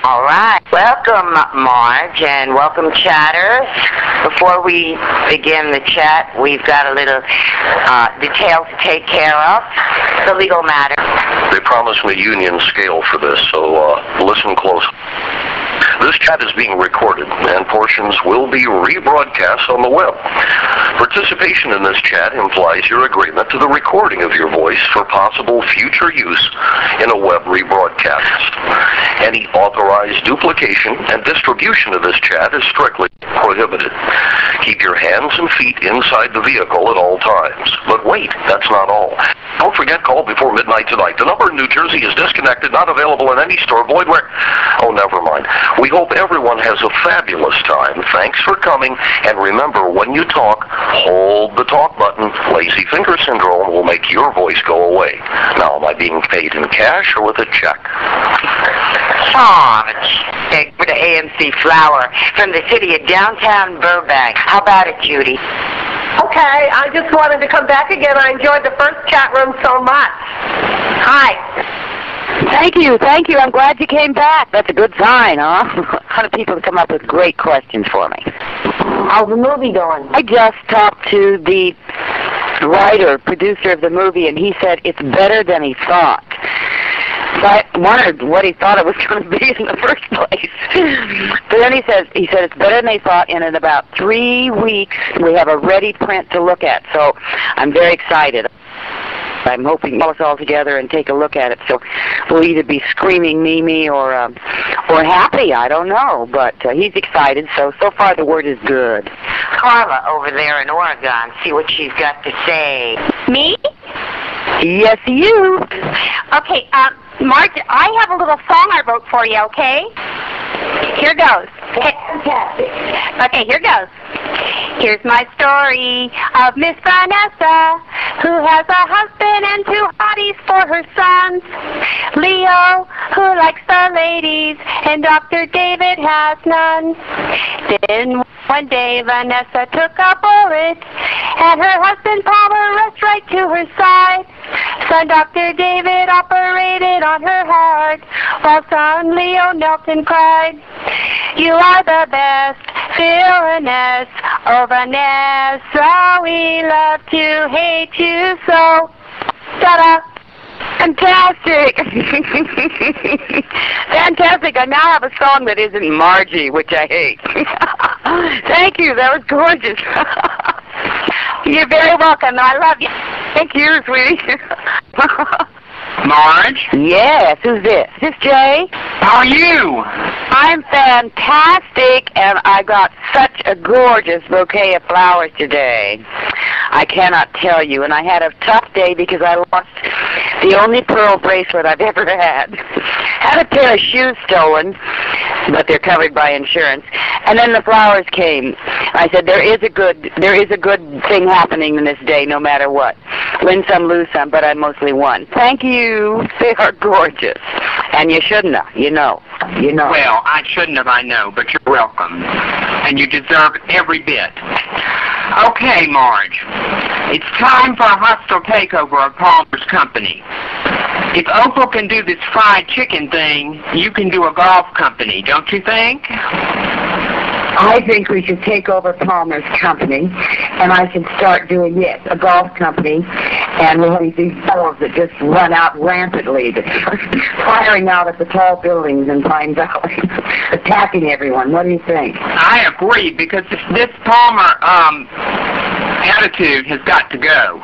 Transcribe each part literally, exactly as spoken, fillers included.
All right. Welcome, Marge, and welcome, chatters. Before we begin the chat, we've got a little uh, detail to take care of. The legal matter. They promised me union scale for this, so uh, listen close. This chat is being recorded, and portions will be rebroadcast on the web. Participation in this chat implies your agreement to the recording of your voice for possible future use in a web rebroadcast. Any authorized duplication and distribution of this chat is strictly prohibited. Keep your hands and feet inside the vehicle at all times. But wait, that's not all. Don't forget, call before midnight tonight. The number in New Jersey is disconnected, not available in any store. Void where... Oh, never mind. We hope everyone has a fabulous time. Thanks for coming. And remember, when you talk, hold the talk button. Lazy finger syndrome will make your voice go away. Now, am I being paid in cash or with a check? Aw, check for the A M C Flower from the city of downtown Burbank. How about it, Judy? Okay, I just wanted to come back again. I enjoyed the first chat room so much. Hi. Thank you, thank you. I'm glad you came back. That's a good sign, huh? A lot of people come up with great questions for me. How's the movie going? I just talked to the writer, producer of the movie, and he said it's better than he thought. So I wondered what he thought it was going to be in the first place. But then he says, he said it's better than they thought, and in about three weeks we have a ready print to look at. So I'm very excited. I'm hoping we'll all us all together and take a look at it. So we'll either be screaming Mimi or um, or happy. I don't know, but uh, he's excited. So so far the word is good. Carla over there in Oregon. See what she's got to say. Me? Yes, you. Okay, um, Marge, I have a little song I wrote for you, okay? Here goes. Fantastic. Okay, here goes. Here's my story of Miss Vanessa, who has a husband and two hotties for her sons. Leo, who likes the ladies, and Doctor David has none. Then one day Vanessa took a bullet, and her husband Palmer rushed right to her side. Son Doctor David operated on her heart, while son Leo knelt and cried. You are the best, villainess, oh Vanessa, we love to hate you so. Ta-da! Fantastic! Fantastic! I now have a song that isn't Margie, which I hate. Thank you. That was gorgeous. You're very welcome. I love you. Thank you, sweetie. Marge? Yes, who's this? Is this Jay? How are you? I'm fantastic, and I got such a gorgeous bouquet of flowers today. I cannot tell you, and I had a tough day because I lost the only pearl bracelet I've ever had. Had a pair of shoes stolen, but they're covered by insurance. And then the flowers came. I said, there is a good, there is a good thing happening in this day, no matter what. Win some, lose some, but I mostly won. Thank you. They are gorgeous. And you shouldn't have, you know. You know. Well, I shouldn't have, I know, but you're welcome. And you deserve every bit. Okay, Marge. It's time for a hostile takeover of Palmer's company. If Opal can do this fried chicken thing, you can do a golf company, don't you think? I think we should take over Palmer's company, and I should start doing, yes, a golf company, and we'll have these fellows that just run out rampantly, firing out at the tall buildings in Pine Valley, attacking everyone. What do you think? I agree, because this, this Palmer um, attitude has got to go.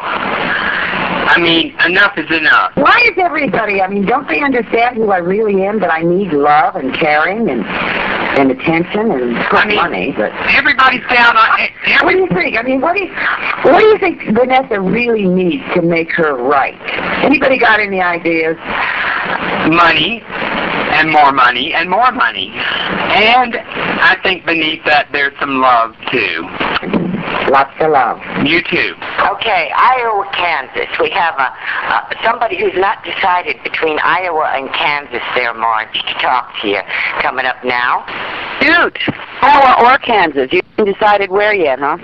I mean, enough is enough. Why is everybody, I mean, don't they understand who I really am, that I need love and caring and and attention and I mean, money? But everybody's down on... Every, what do you think? I mean, what do you, what do you think Vanessa really needs to make her right? Anybody got any ideas? Money, and more money, and more money. And I think beneath that there's some love, too. Lots of love. You too. Okay, Iowa, Kansas. We have a, uh, somebody who's not decided between Iowa and Kansas there, Marge, to talk to you. Coming up now. Shoot. Iowa or Kansas. You haven't decided where yet, huh?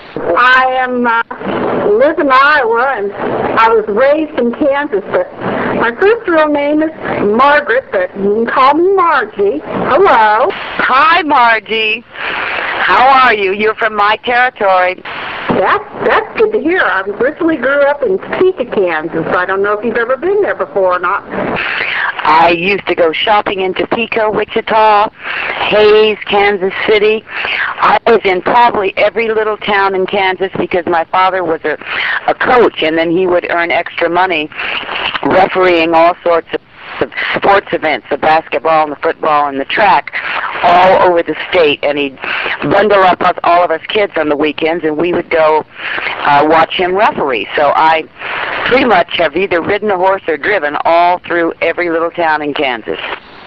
I am uh, live in Iowa, and I was raised in Kansas, but My first real name is Margaret, but you can call me Margie. Hello. Hi, Margie. How are you? You're from my territory. That's, that's good to hear. I originally grew up in Topeka, Kansas. I don't know if you've ever been there before or not. I used to go shopping in Topeka, Wichita, Hayes, Kansas City. I was in probably every little town in Kansas because my father was a, a coach, and then he would earn extra money refereeing all sorts of of sports events, the basketball and the football and the track, all over the state, and he'd bundle up us, all of us kids on the weekends, and we would go uh, watch him referee. So I pretty much have either ridden a horse or driven all through every little town in Kansas.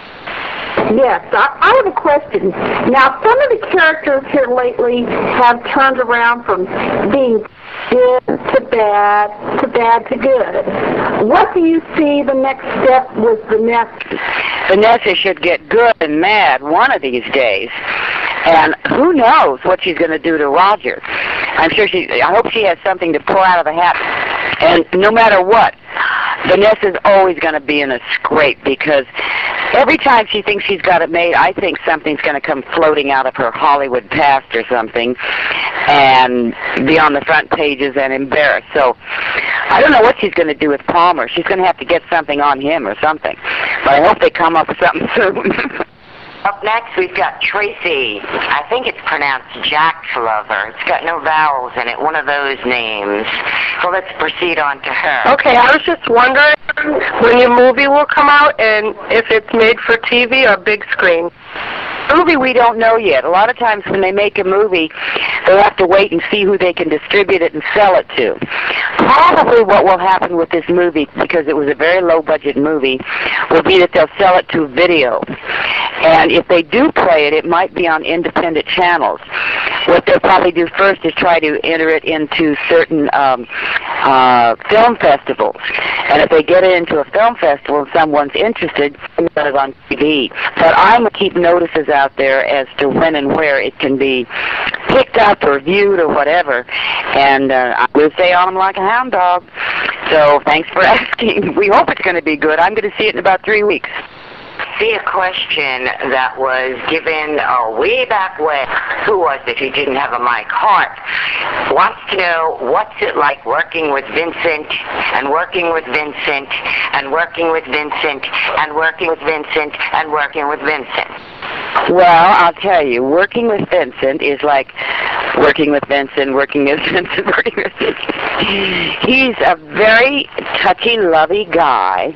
Yes, I, I have a question. Now, some of the characters here lately have turned around from being good to bad to bad to good. What do you see the next step with Vanessa? Vanessa should get good and mad one of these days. And who knows what she's going to do to Roger. I'm sure she, I hope she has something to pull out of the hat. And no matter what, Vanessa's always going to be in a scrape because every time she thinks she's got it made, I think something's going to come floating out of her Hollywood past or something and be on the front pages and embarrassed. So I don't know what she's going to do with Palmer. She's going to have to get something on him or something. But I hope they come up with something soon. Up next, we've got Tracy. I think it's pronounced Jack's Lover. It's got no vowels in it, one of those names. So let's proceed on to her. Okay, I was just wondering when your movie will come out and if it's made for T V or big screen. Movie we don't know yet. A lot of times when they make a movie, they'll have to wait and see who they can distribute it and sell it to. Probably what will happen with this movie, because it was a very low-budget movie, will be that they'll sell it to video. And if they do play it, it might be on independent channels. What they'll probably do first is try to enter it into certain um, uh, film festivals. And if they get it into a film festival and someone's interested, they'll put it on T V. But I'm going to keep notices out there as to when and where it can be picked up or viewed or whatever. And uh, I will stay on them like a hound dog. So thanks for asking. We hope it's going to be good. I'm going to see it in about three weeks. See a question that was given uh, way back when. Who was it who didn't have a mic? Hart wants to know what's it like working with Vincent and working with Vincent and working with Vincent and working with Vincent and working with Vincent. Well, I'll tell you, working with Vincent is like working with Vincent, working with Vincent, working with Vincent. He's a very touchy-lovey guy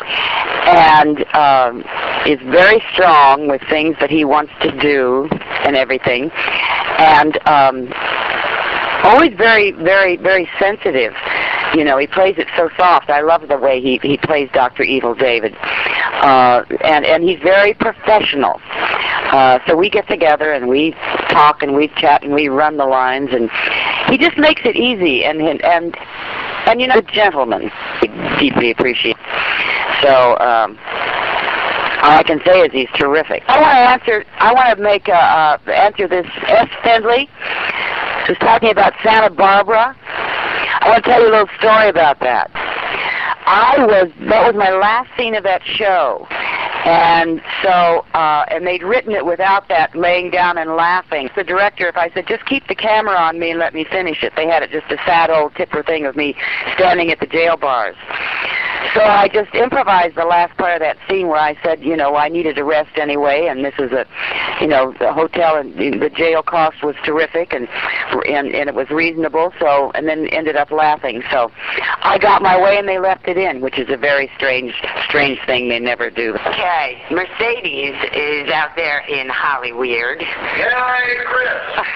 and um, is very strong with things that he wants to do and everything, and um, always very, very, very sensitive. You know, he plays it so soft. I love the way he, he plays Doctor Evil David. Uh, and, and he's very professional. Uh, so we get together and we talk and we chat and we run the lines, and he just makes it easy. And, and, and, and you know, a gentleman, we deeply appreciate. So, um, all I can say is he's terrific. I want to answer, I want to make, uh, uh, answer this S. Findley, who's talking about Santa Barbara. I want to tell you a little story about that. I was, that was my last scene of that show. And so, uh, and they'd written it without that laying down and laughing. The director, if I said, just keep the camera on me and let me finish it, they had it just a sad old tipper thing of me standing at the jail bars. So I just improvised the last part of that scene where I said, you know, I needed a rest anyway, and this is a, you know, the hotel and the jail cost was terrific, and and, and it was reasonable. So, and then ended up laughing. So I got my way, and they left it in, which is a very strange, strange thing they never do. Okay, Mercedes is out there in Hollyweird. Yay, Chris!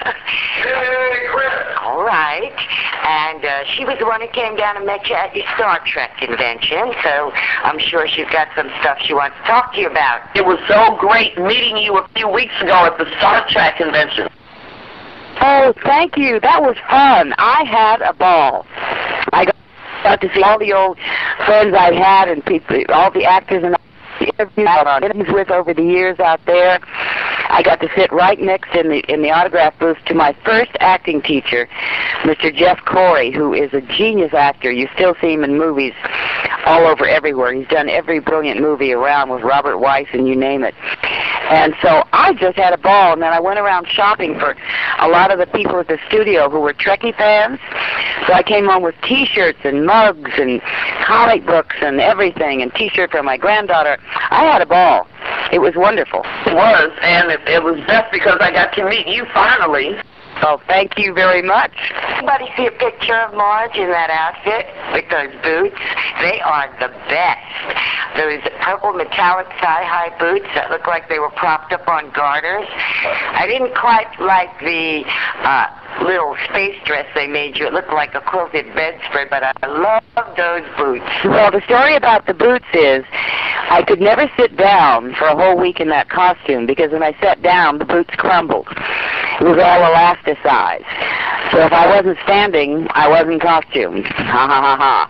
Yay, Chris! All right, and uh, she was the one who came down and met you at your Star Trek convention, so I'm sure she's got some stuff she wants to talk to you about. It was so great meeting you a few weeks ago at the Star Trek convention. Oh, thank you. That was fun. I had a ball. I got to see all the old friends I had and people, all the actors and interviews I've done interviews with over the years out there. I got to sit right next in the in the autograph booth to my first acting teacher, Mister Jeff Corey, who is a genius actor. You still see him in movies all over everywhere. He's done every brilliant movie around with Robert Weiss and you name it. And so I just had a ball, and then I went around shopping for a lot of the people at the studio who were Trekkie fans. So I came home with T-shirts and mugs and comic books and everything, and T-shirt for my granddaughter. I had a ball. It was wonderful. It was, and it, it was best because I got to meet you finally. Oh, thank you very much. Anybody see a picture of Marge in that outfit with those boots? They are the best. Those purple metallic thigh-high boots that look like they were propped up on garters. I didn't quite like the uh, little space dress they made you. It looked like a quilted bedspread, but I love those boots. Well, the story about the boots is I could never sit down for a whole week in that costume because when I sat down, the boots crumbled. It was all elasticized. So if I wasn't standing, I wasn't costumed. Ha ha ha ha.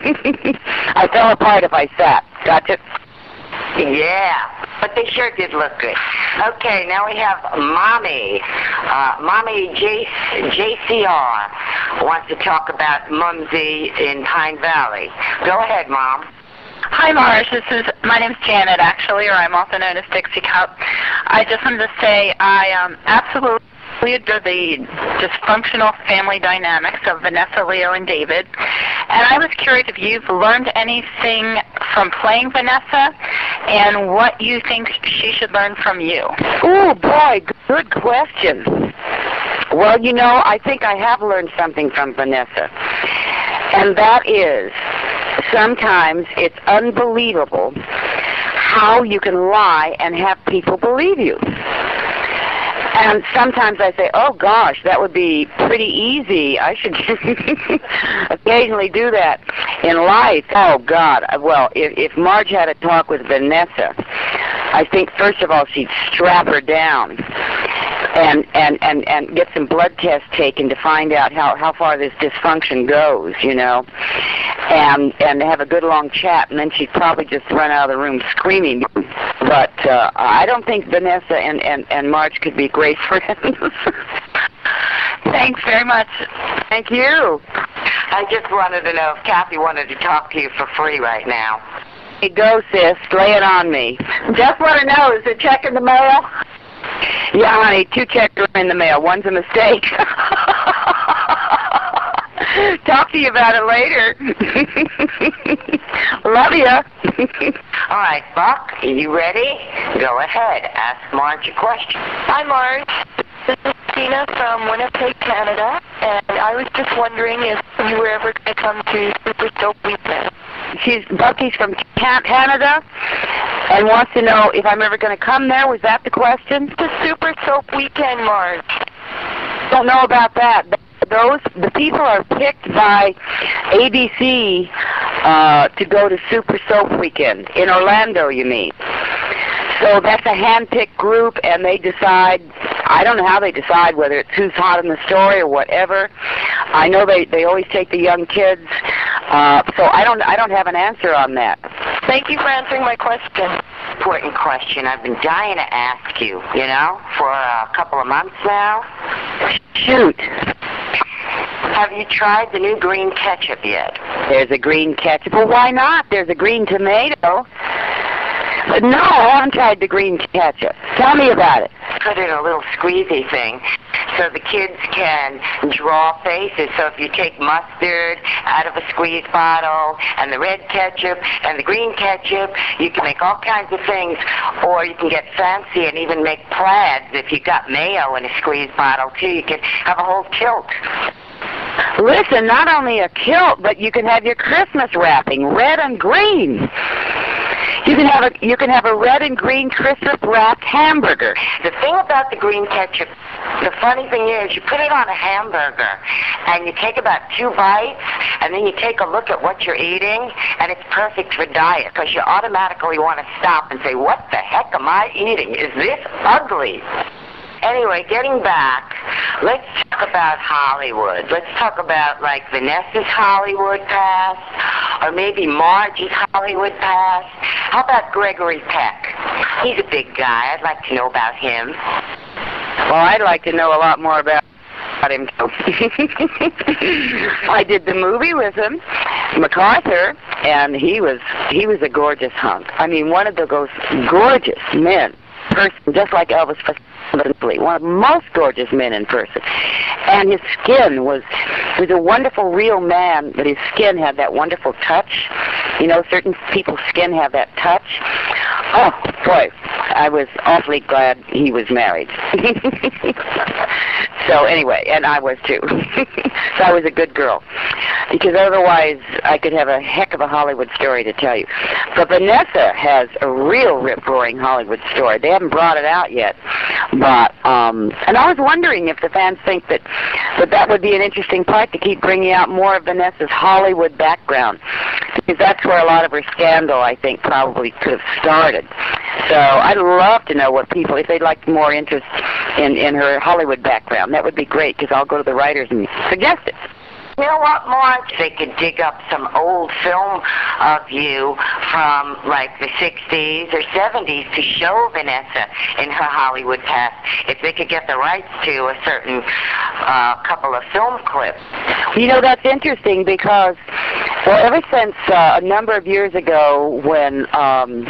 I fell apart if I sat. Gotcha? Yeah, but they sure did look good. Okay, now we have Mommy. Uh, Mommy J- JCR wants to talk about Mumsy in Pine Valley. Go ahead, Mom. Hi, Marge. This is my name's Janet, actually, or I'm also known as Dixie Cup. I just wanted to say I um, absolutely adore the dysfunctional family dynamics of Vanessa, Leo, and David. And I was curious if you've learned anything from playing Vanessa and what you think she should learn from you. Oh, boy, good question. Well, you know, I think I have learned something from Vanessa. And that is, sometimes it's unbelievable how you can lie and have people believe you. And sometimes I say, oh, gosh, that would be pretty easy. I should occasionally do that in life. Oh, God. Well, if, if Marge had a talk with Vanessa, I think, first of all, she'd strap her down and, and, and, and get some blood tests taken to find out how, how far this dysfunction goes, you know, and, and have a good long chat, and then she'd probably just run out of the room screaming. But uh, I don't think Vanessa and, and, and Marge could be great friends. Thanks very much. Thank you. I just wanted to know if Kathy wanted to talk to you for free right now. Hey, go, sis. Lay it on me. Just want to know, is the check in the mail? Yeah, honey, two checks are in the mail. One's a mistake. Talk to you about it later. Love ya. All right, Buck, are you ready? Go ahead. Ask Marge a question. Hi, Marge. This is Tina from Winnipeg, Canada, and I was just wondering if you were ever going to come to Super Soap Weekend. She's Bucky's from Canada and wants to know if I'm ever going to come there. Was that the question? The Super Soap Weekend, Marge. Don't know about that. Those the people are picked by A B C uh, to go to Super Soap Weekend in Orlando. You mean? So that's a hand-picked group, and they decide. I don't know how they decide whether it's who's hot in the story or whatever. I know they they always take the young kids. Uh, so I don't I don't have an answer on that. Thank you for answering my question. Important question. I've been dying to ask you. You know, for a couple of months now. Shoot. Have you tried the new green ketchup yet? There's a green ketchup. Well, why not? There's a green tomato. But no, I haven't tried the green ketchup. Tell me about it. Put in a little squeezy thing so the kids can draw faces. So if you take mustard out of a squeeze bottle and the red ketchup and the green ketchup, you can make all kinds of things. Or you can get fancy and even make plaids. If you got mayo in a squeeze bottle, too, you can have a whole kilt. Listen, not only a kilt, but you can have your Christmas wrapping, red and green. You can have a you can have a red and green Christmas wrapped hamburger. The thing about the green ketchup, the funny thing is, you put it on a hamburger, and you take about two bites, and then you take a look at what you're eating, and it's perfect for diet because you automatically want to stop and say, "What the heck am I eating? Is this ugly?" Anyway, getting back, let's talk about Hollywood. Let's talk about, like, Vanessa's Hollywood past, or maybe Marge's Hollywood past. How about Gregory Peck? He's a big guy. I'd like to know about him. Well, I'd like to know a lot more about about him too. I did the movie with him, MacArthur, and he was he was a gorgeous hunk. I mean, one of the most gorgeous men, person, just like Elvis Presley, one of the most gorgeous men in person. And his skin was, he was a wonderful, real man, but his skin had that wonderful touch. You know, certain people's skin have that touch. Oh, boy, I was awfully glad he was married. So anyway, and I was too. So I was a good girl. Because otherwise I could have a heck of a Hollywood story to tell you. But Vanessa has a real rip-roaring Hollywood story. They haven't brought it out yet. But, um, and I was wondering if the fans think that, that that would be an interesting part to keep bringing out more of Vanessa's Hollywood background. Because that's where a lot of her scandal, I think, probably could have started. So I'd love to know what people, if they'd like more interest in, in her Hollywood background. That would be great, because I'll go to the writers and suggest it. You know what, Marge? They could dig up some old film of you from, like, the sixties or seventies to show Vanessa in her Hollywood past, if they could get the rights to a certain uh, couple of film clips. You know, that's interesting because, well, ever since uh, a number of years ago when um,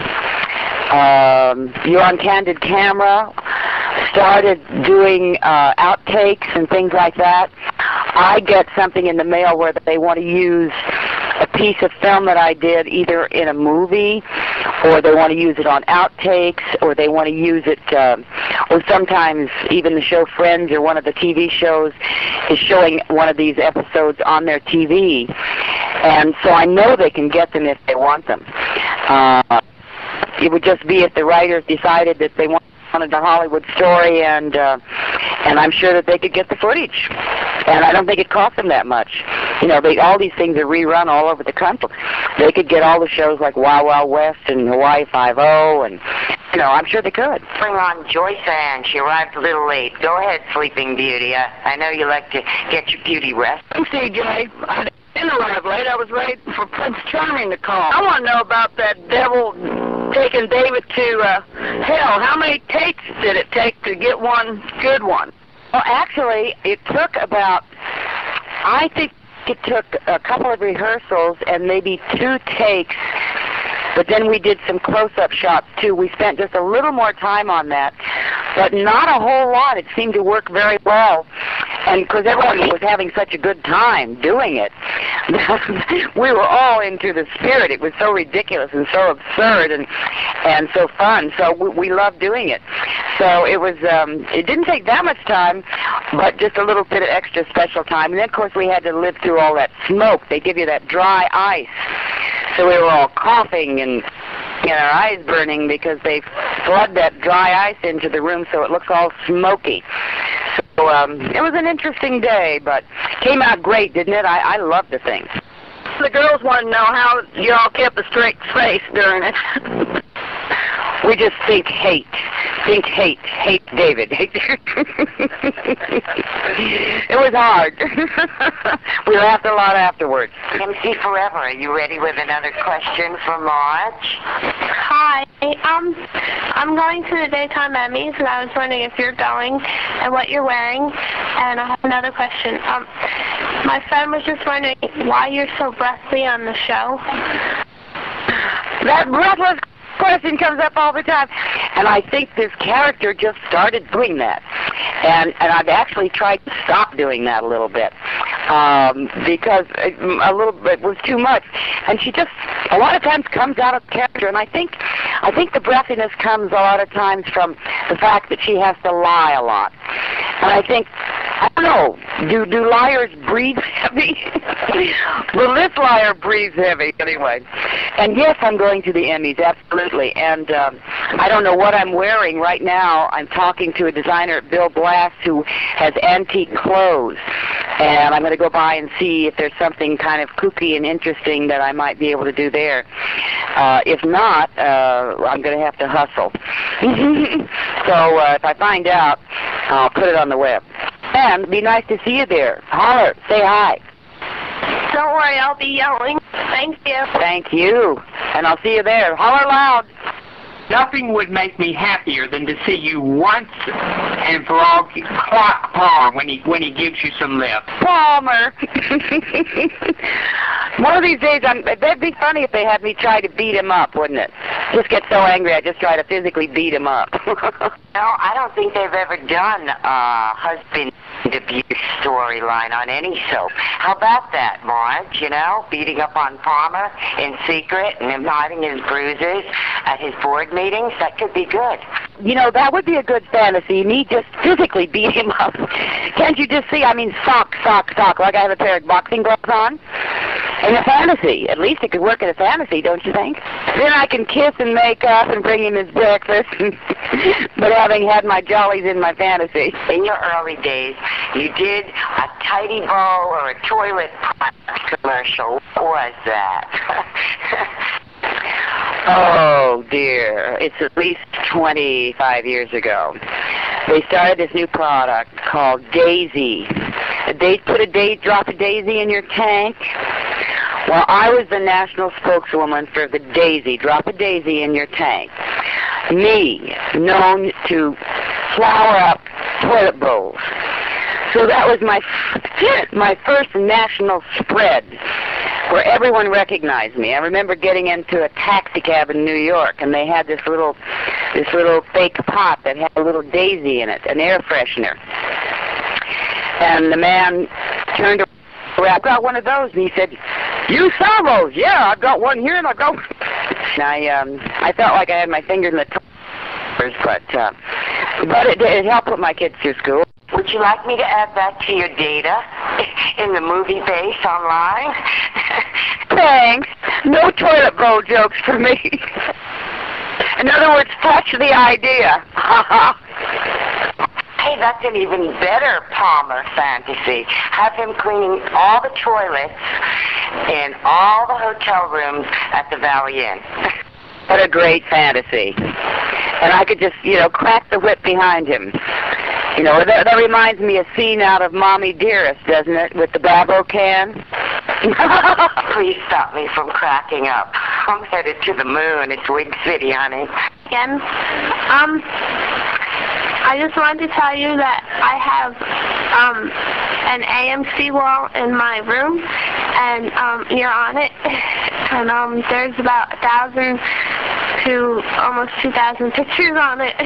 um, You're on Candid Camera started doing uh, outtakes and things like that, I get something in the mail where they want to use a piece of film that I did either in a movie, or they want to use it on outtakes, or they want to use it, uh, or sometimes even the show Friends or one of the T V shows is showing one of these episodes on their T V. And so I know they can get them if they want them. Uh, it would just be if the writers decided that they want wanted a Hollywood story, and uh, and I'm sure that they could get the footage. And I don't think it cost them that much. You know, they, all these things are rerun all over the country. They could get all the shows like Wild Wild West and Hawaii Five-O, and, you know, I'm sure they could. Bring on Joyce Ann. She arrived a little late. Go ahead, Sleeping Beauty. I, I know you like to get your beauty rest. I'm C J. I didn't arrive late. I was waiting for Prince Charming to call. I want to know about that devil taking David to uh, hell. How many takes did it take to get one good one? Well, actually, it took about, I think it took a couple of rehearsals and maybe two takes, but then we did some close-up shots, too. We spent just a little more time on that, but not a whole lot. It seemed to work very well. And because everyone was having such a good time doing it, we were all into the spirit. It was so ridiculous and so absurd and and so fun. So we, we loved doing it. So it was. Um, it didn't take that much time, but just a little bit of extra special time. And then, of course, we had to live through all that smoke. They give you that dry ice, so we were all coughing and. And our eyes burning because they flood that dry ice into the room so it looks all smoky. So um, it was an interesting day, but came out great, didn't it? I, I loved the thing. The girls want to know how you all kept a straight face during it. We just think hate. Think hate. Hate David. It was hard. We laughed a lot afterwards. M C Forever, are you ready with another question for Marge? Hi. Um, I'm going to the daytime Emmys, and I was wondering if you're going and what you're wearing. And I have another question. Um, my friend was just wondering why you're so breathy on the show. That breathless question comes up all the time, and I think this character just started doing that, and and I've actually tried to stop doing that a little bit um, because it, a little bit was too much, and she just a lot of times comes out of character, and I think I think the breathiness comes a lot of times from the fact that she has to lie a lot, and I think. I don't know. Do do liars breathe heavy? Well, this liar breathes heavy anyway. And yes, I'm going to the Emmys, absolutely. And um, I don't know what I'm wearing right now. I'm talking to a designer, Bill Blass, who has antique clothes. And I'm going to go by and see if there's something kind of kooky and interesting that I might be able to do there. Uh, if not, uh, I'm going to have to hustle. So uh, if I find out, I'll put it on the web. And it'd be nice to see you there. Holler. Say hi. Don't worry, I'll be yelling. Thank you. Thank you. And I'll see you there. Holler loud. Nothing would make me happier than to see you once and for all clock Palmer when he when he gives you some lip. Palmer. One of these days, I'm, that'd be funny if they had me try to beat him up, wouldn't it? Just get so angry, I just try to physically beat him up. No, I don't think they've ever done a husband abuse storyline on any soap. How about that, Marge? You know, beating up on Palmer in secret and him hiding his bruises at his board meetings? That could be good. You know, that would be a good fantasy. Me just physically beat him up. Can't you just see? I mean, sock, sock, sock, like I have a pair of boxing gloves on. In a fantasy. At least it could work in a fantasy, don't you think? Then I can kiss and make up and bring him his breakfast, but having had my jollies in my fantasy. In your early days, you did a tidy bowl or a toilet commercial. What was that? Oh, dear. It's at least twenty-five years ago. They started this new product called Daisy. They put a day, drop a daisy in your tank. Well, I was the national spokeswoman for the Daisy. Drop a daisy in your tank. Me, known to flower up toilet bowls. So that was my my first national spread, where everyone recognized me. I remember getting into a taxi cab in New York, and they had this little this little fake pot that had a little daisy in it, an air freshener. And the man turned around, I've got one of those, and he said, "You sell those?" "Yeah, I've got one here, and I've got one." And I um I felt like I had my fingers in the toes, but uh, but it, it helped put my kids through school. Would you like me to add that to your data in the movie base online? Thanks. No toilet bowl jokes for me. In other words, touch the idea. Hey, that's an even better Palmer fantasy. Have him cleaning all the toilets in all the hotel rooms at the Valley Inn. What a great fantasy. And I could just, you know, crack the whip behind him. You know, that, that reminds me of a scene out of Mommy Dearest, doesn't it, with the Babo can? Please stop me from cracking up. I'm headed to the moon. It's Wig City, honey. Again, um, I just wanted to tell you that I have um, an A M C wall in my room, and um, you're on it, and um, there's about a thousand to almost two thousand pictures on it.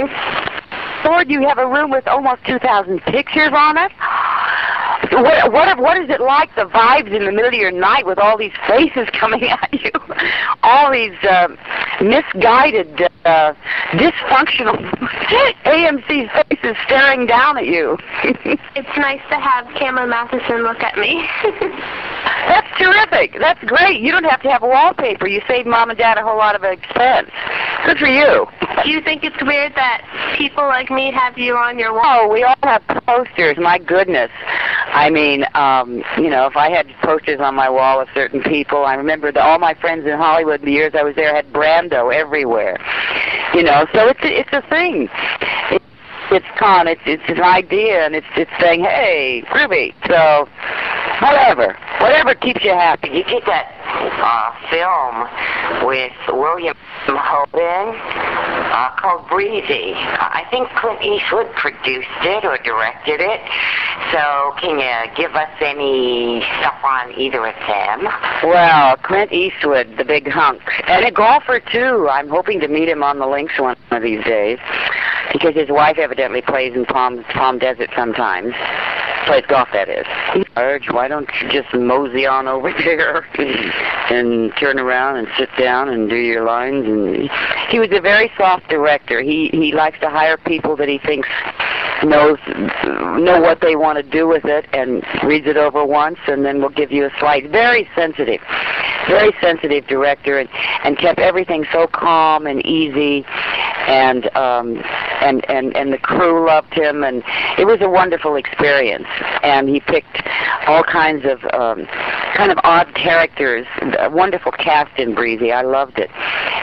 Lord, you have a room with almost two thousand pictures on it? What, what, what is it like, the vibes in the middle of your night with all these faces coming at you? All these uh, misguided, uh, dysfunctional A M C faces staring down at you. It's nice to have Cameron Matheson look at me. That's terrific. That's great. You don't have to have wallpaper. You save Mom and Dad a whole lot of expense. Good for you. Do you think it's weird that people like me have you on your wall? Oh, we all have posters. My goodness. I mean, um, you know, if I had posters on my wall of certain people, I remember that all my friends in Hollywood, the years I was there, had Brando everywhere. You know, so it's a, it's a thing. It, it's con. It's it's an idea, and it's it's saying, hey, groovy. So, whatever, whatever keeps you happy. You did that uh, film with William Holden uh, called Breezy. I think Clint Eastwood produced it or directed it. So can you give us any stuff on either of them? Well, Clint Eastwood, the big hunk, and a golfer too. I'm hoping to meet him on the links one of these days, because his wife evidently plays in Palm Palm Desert sometimes. Plays golf, that is. Marge, why don't you just mosey on over there and turn around and sit down and do your lines? And he was a very soft director. He he likes to hire people that he thinks knows know what they want to do with it, and reads it over once, and then will give you a slight. Very sensitive, very sensitive director, and and kept everything so calm and easy, and um and and and the crew loved him, and it was a wonderful experience. And he picked all kinds of um kind of odd characters. A wonderful cast in Breezy. I loved it.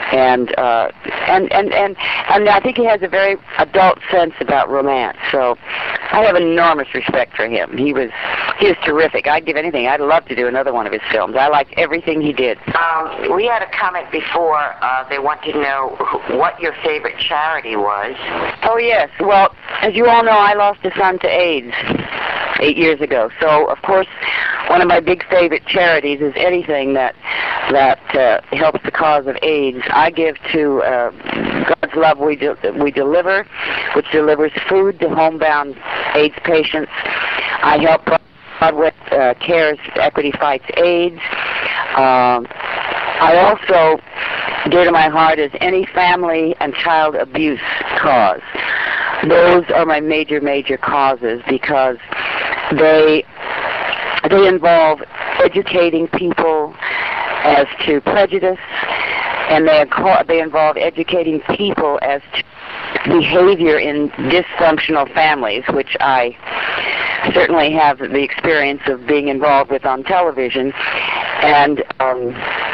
and uh, and and and and I think he has a very adult sense about romance. So I have enormous respect for him. He was he was terrific. I'd give anything. I'd love to do another one of his films. I liked everything he did. Um, we had a comment before. Uh, they wanted to know what your favorite charity was. Oh yes. Well, as you all know, I lost a son to AIDS eight years ago. So of course, one of my big favorite charities is anything that that uh, helps the cause of AIDS. I give to uh, God's Love We De- We Deliver, which delivers food to homebound AIDS patients. I help Broadway uh, Cares Equity Fights AIDS. Um, I also, dear to my heart, is any family and child abuse cause. Those are my major, major causes because they they involve educating people as to prejudice, and they they involve educating people as to behavior in dysfunctional families, which I certainly have the experience of being involved with on television, and um,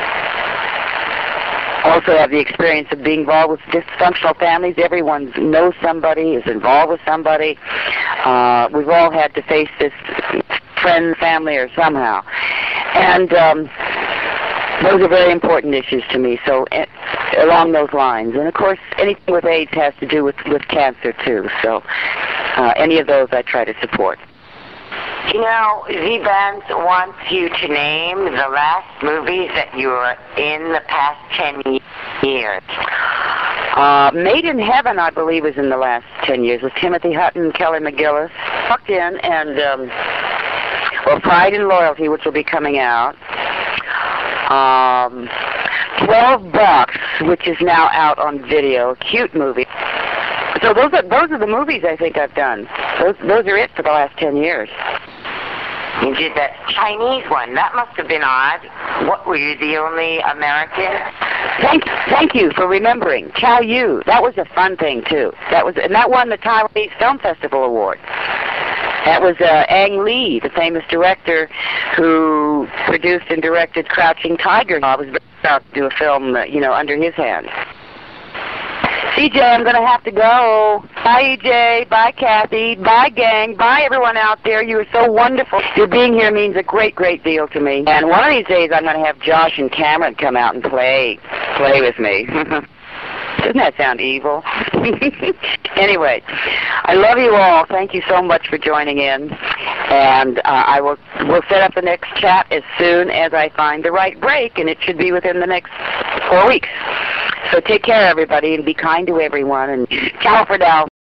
also have the experience of being involved with dysfunctional families. Everyone knows somebody, is involved with somebody. Uh, we've all had to face this, friend, family, or somehow. And um, those are very important issues to me, so uh, along those lines. And, of course, anything with AIDS has to do with, with cancer, too. So uh, any of those I try to support. You know, Z-Bands wants you to name the last movies that you were in the past ten years. Uh, Made in Heaven, I believe, was in the last ten years with Timothy Hutton and Kelly McGillis. Walked in, and, um, well, Pride and Loyalty, which will be coming out. Um, twelve Bucks, which is now out on video. Cute movie. So those are those are the movies I think I've done. Those those are it for the last ten years. You did that Chinese one. That must have been odd. What, were you the only American? Thank thank you for remembering. Chow Yu. That was a fun thing too. That was and that won the Taiwanese Film Festival award. That was uh, Ang Lee, the famous director who produced and directed Crouching Tiger. I was very proud to do a film, uh, you know, under his hand. C J, I'm going to have to go. Bye, E J. Bye, Kathy. Bye, gang. Bye, everyone out there. You are so wonderful. Your being here means a great, great deal to me. And one of these days, I'm going to have Josh and Cameron come out and play, play with me. Doesn't that sound evil? Anyway, I love you all. Thank you so much for joining in. And uh, I will will set up the next chat as soon as I find the right break, and it should be within the next four weeks. So take care, everybody, and be kind to everyone. And ciao for now.